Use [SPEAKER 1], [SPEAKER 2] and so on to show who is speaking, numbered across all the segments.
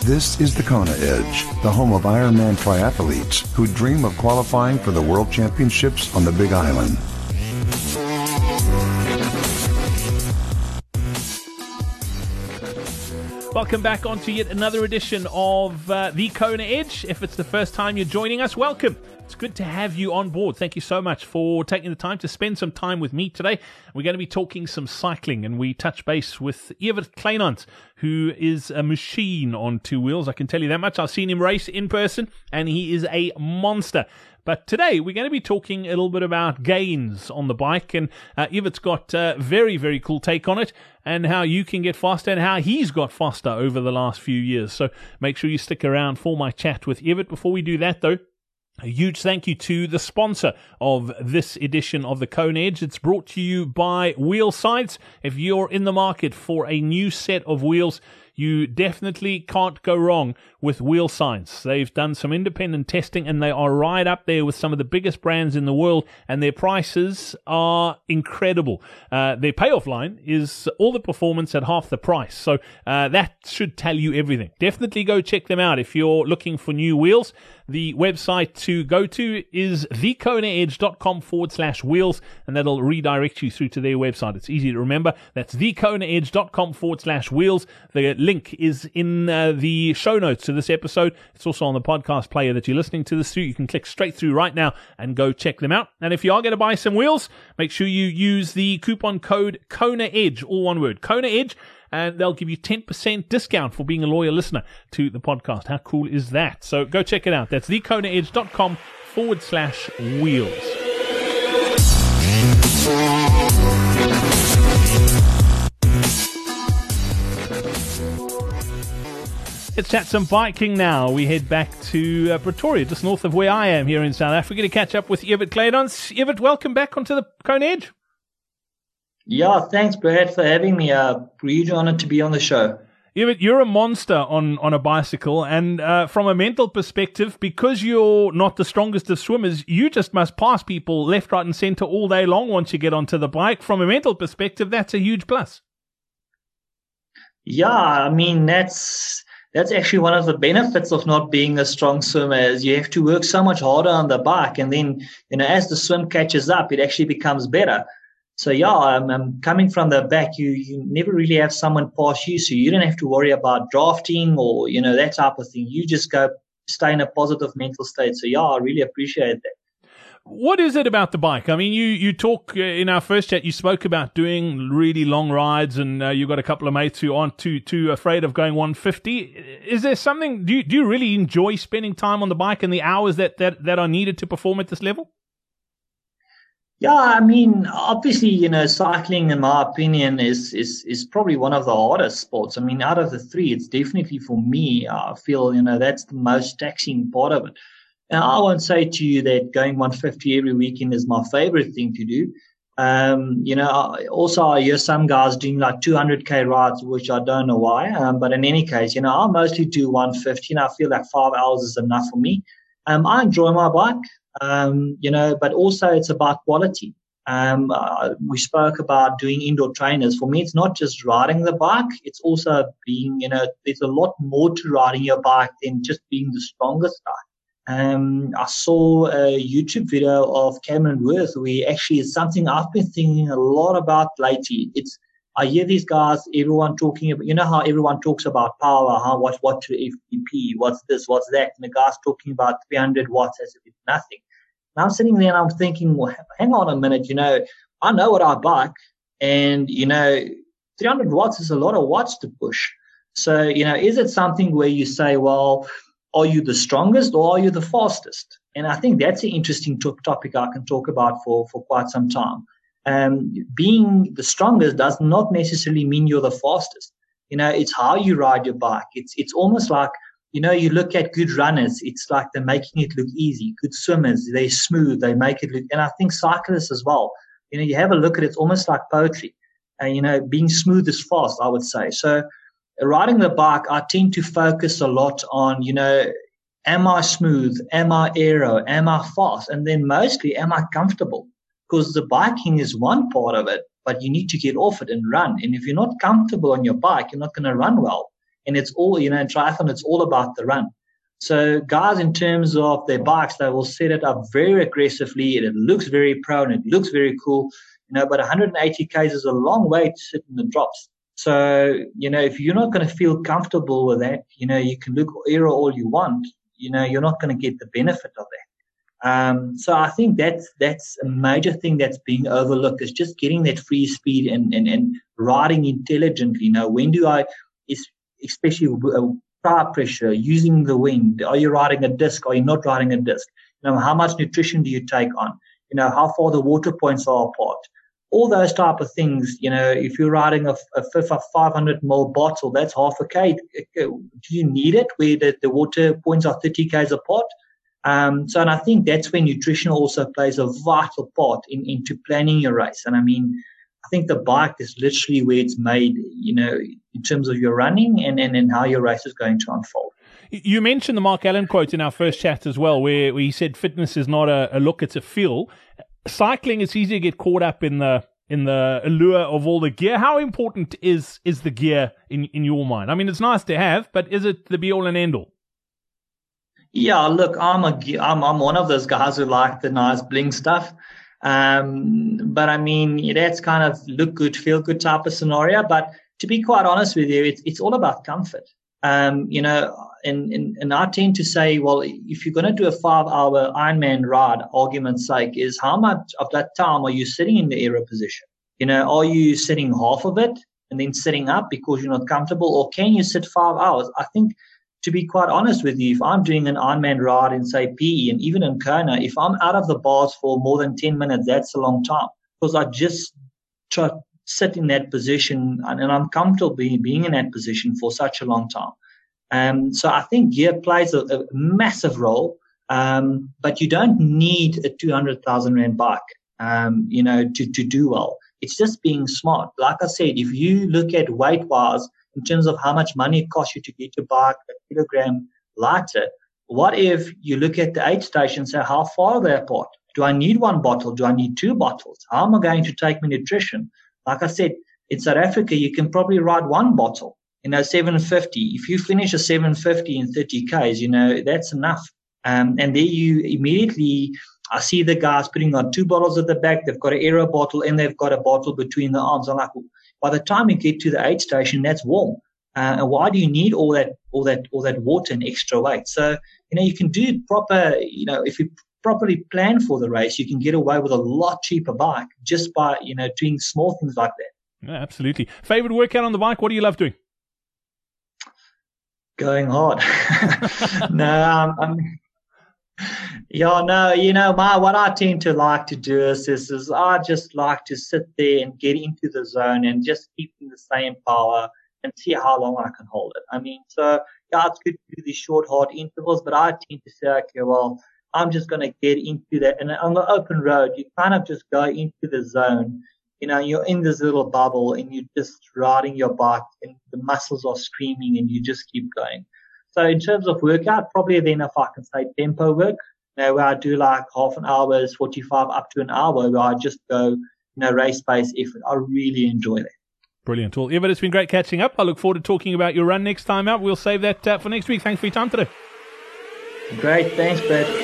[SPEAKER 1] This is the Kona Edge, the home of Ironman triathletes who dream of qualifying for the World Championships on the Big Island.
[SPEAKER 2] Welcome back onto yet another edition of the Kona Edge. If it's the first time you're joining us, welcome. It's good to have you on board. Thank you so much for taking the time to spend some time with me today. We're going to be talking some cycling, and we touch base with Evert Kleinhans, who is a machine on two wheels. I can tell you that much. I've seen him race in person, and he is a monster. But today we're going to be talking a little bit about gains on the bike, and Evert's got a very, very cool take on it, and how you can get faster and how he's got faster over the last few years. So make sure you stick around for my chat with Evert. Before we do that, though, a huge thank you to the sponsor of this edition of the Kona Edge. It's brought to you by Wheelsides. If you're in the market for a new set of wheels, you definitely can't go wrong with Wheelsides. They've done some independent testing, and they are right up there with some of the biggest brands in the world, and their prices are incredible. Their payoff line is all the performance at half the price, so that should tell you everything. Definitely go check them out if you're looking for new wheels. The website to go to is thekonaedge.com/wheels, and that'll redirect you through to their website. It's easy to remember. That's thekonaedge.com/wheels. The link is in the show notes to this episode. It's also on the podcast player that you're listening to this through. You can click straight through right now and go check them out. And if you are going to buy some wheels, make sure you use the coupon code KONAEDGE, all one word, Kona Edge, and they'll give you 10% discount for being a loyal listener to the podcast. How cool is that? So go check it out. That's thekonaedge.com/wheels. Let's chat some biking now. We head back to Pretoria, just north of where I am here in South Africa, to catch up with Evert Kleinhans. Evert, welcome back onto the Kona Edge.
[SPEAKER 3] Yeah, thanks, Brad, for having me. Really honored to be on the show.
[SPEAKER 2] Evert, you're a monster on a bicycle, and from a mental perspective, because you're not the strongest of swimmers, you just must pass people left, right, and center all day long once you get onto the bike. From a mental perspective, that's a huge plus.
[SPEAKER 3] Yeah, I mean, that's actually one of the benefits of not being a strong swimmer, is you have to work so much harder on the bike, and then, as the swim catches up, it actually becomes better. So yeah, I'm coming from the back. You never really have someone pass you, so you don't have to worry about drafting or that type of thing. You just stay in a positive mental state. So yeah, I really appreciate that.
[SPEAKER 2] What is it about the bike? I mean, you talk in our first chat. You spoke about doing really long rides, and you've got a couple of mates who aren't too afraid of going 150. Is there something? Do you really enjoy spending time on the bike and the hours that are needed to perform at this level?
[SPEAKER 3] Yeah, I mean, obviously, cycling, in my opinion, is probably one of the hardest sports. I mean, out of the three, it's definitely, for me, I feel, that's the most taxing part of it. And I won't say to you that going 150 every weekend is my favorite thing to do. Also, I hear some guys doing like 200K rides, which I don't know why. But in any case, I mostly do 150, and I feel like 5 hours is enough for me. I enjoy my bike. But also it's about quality. We spoke about doing indoor trainers. For me, it's not just riding the bike. It's also being, there's a lot more to riding your bike than just being the strongest guy. I saw a YouTube video of Cameron Worth, where actually is something I've been thinking a lot about lately. I hear these guys, everyone talking about, how everyone talks about power, what to FTP, what's this, what's that, and the guy's talking about 300 watts as if it's nothing. And I'm sitting there and I'm thinking, well, hang on a minute, I know what I bike, and, 300 watts is a lot of watts to push. So, is it something where you say, well, are you the strongest or are you the fastest? And I think that's an interesting topic I can talk about for quite some time. Being the strongest does not necessarily mean you're the fastest. It's how you ride your bike. It's almost like, you look at good runners, it's like they're making it look easy. Good swimmers, they're smooth, they make it look, and I think cyclists as well. You have a look at it, it's almost like poetry. Being smooth is fast, I would say. So riding the bike, I tend to focus a lot on, am I smooth? Am I aero? Am I fast? And then mostly, am I comfortable? Because the biking is one part of it, but you need to get off it and run. And if you're not comfortable on your bike, you're not going to run well. And it's all, in triathlon, it's all about the run. So guys, in terms of their bikes, they will set it up very aggressively, and it looks very pro and it looks very cool, but 180 Ks is a long way to sit in the drops. So, if you're not going to feel comfortable with that, you can look aero all you want, you're not going to get the benefit of that. So I think that's a major thing that's being overlooked, is just getting that free speed and riding intelligently. When do I, especially tire pressure, using the wind, are you riding a disc? Are you not riding a disc? How much nutrition do you take on? How far the water points are apart? All those type of things. If you're riding a 500 ml bottle, that's half a K. Do you need it where the water points are 30 Ks apart? And I think that's where nutrition also plays a vital part into planning your race. And I think the bike is literally where it's made, in terms of your running and how your race is going to unfold.
[SPEAKER 2] You mentioned the Mark Allen quote in our first chat as well, where he said fitness is not a look, it's a feel. Cycling, it's easy to get caught up in the allure of all the gear. How important is the gear in your mind? It's nice to have, but is it the be all and end all?
[SPEAKER 3] Yeah, look, I'm one of those guys who like the nice bling stuff. But that's kind of look good, feel good type of scenario. But to be quite honest with you, it's all about comfort. And I tend to say, well, if you're going to do a 5-hour Ironman ride, argument's sake, is how much of that time are you sitting in the aero position? Are you sitting half of it and then sitting up because you're not comfortable, or can you sit 5 hours? I think, to be quite honest with you, if I'm doing an Ironman ride in, say, PE, and even in Kona, if I'm out of the bars for more than 10 minutes, that's a long time, because I just try to sit in that position, and I'm comfortable being in that position for such a long time. So I think gear plays a massive role, but you don't need a 200,000 Rand bike, to do well. It's just being smart. Like I said, if you look at weight-wise, in terms of how much money it costs you to get your bike a kilogram lighter, what if you look at the aid station and say, how far are they apart? Do I need one bottle? Do I need two bottles? How am I going to take my nutrition? Like I said, in South Africa, you can probably ride one bottle, 750. If you finish a 750 in 30 Ks, that's enough. And there you immediately, I see the guys putting on 2 bottles at the back. They've got an aero bottle and they've got a bottle between the arms. I'm like, by the time you get to the aid station, that's warm. And why do you need all that water and extra weight? So, you can do it proper, if you properly plan for the race, you can get away with a lot cheaper bike just by, doing small things like that.
[SPEAKER 2] Yeah, absolutely. Favorite workout on the bike? What do you love doing?
[SPEAKER 3] Going hard. What I tend to like to do is I just like to sit there and get into the zone and just keep in the same power and see how long I can hold it. It's good to do these short, hard intervals, but I tend to say, okay, well, I'm just going to get into that. And on the open road, you kind of just go into the zone. You're in this little bubble and you're just riding your bike and the muscles are screaming and you just keep going. So in terms of workout, probably then if I can say tempo work, where I do like half an hour, 45 up to an hour, where I just go, race pace effort. I really enjoy that.
[SPEAKER 2] Brilliant. Well, Evert, it's been great catching up. I look forward to talking about your run next time out. We'll save that for next week. Thanks for your time today.
[SPEAKER 3] Great. Thanks, Brad.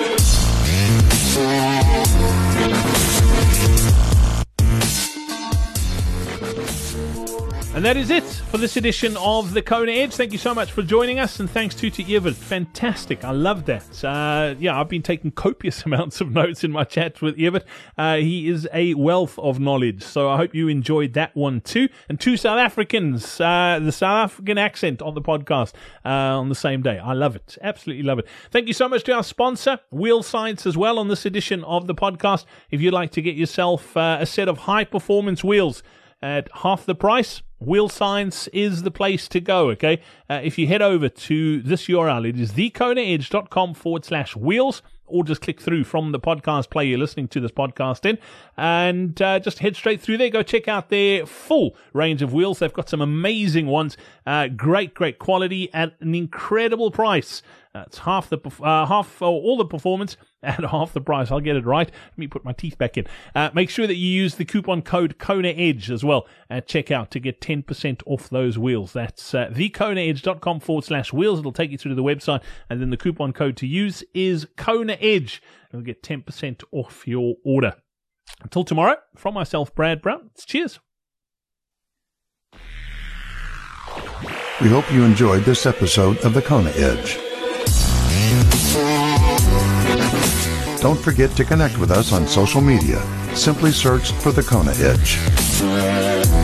[SPEAKER 2] And that is it for this edition of the Kona Edge. Thank you so much for joining us, and thanks to Evert. Fantastic. I love that. I've been taking copious amounts of notes in my chat with Evert. He is a wealth of knowledge, so I hope you enjoyed that one too. And 2 South Africans, the South African accent on the podcast on the same day. I love it. Absolutely love it. Thank you so much to our sponsor, Wheel Science, as well, on this edition of the podcast. If you'd like to get yourself a set of high-performance wheels at half the price, Wheel Science is the place to go, okay? If you head over to this URL, it is thekonaedge.com/wheels, or just click through from the podcast player you're listening to this podcast in, and just head straight through there. Go check out their full range of wheels. They've got some amazing ones, great quality at an incredible price. It's half all the performance at half the price. I'll get it right. Let me put my teeth back in. Make sure that you use the coupon code Kona Edge as well at checkout to get 10% off those wheels. That's thekonaedge.com/wheels. It'll take you through to the website, and then the coupon code to use is Kona Edge. You'll get 10% off your order. Until tomorrow, from myself, Brad Brown, it's cheers.
[SPEAKER 1] We hope you enjoyed this episode of the Kona Edge. Don't forget to connect with us on social media. Simply search for the Kona Edge.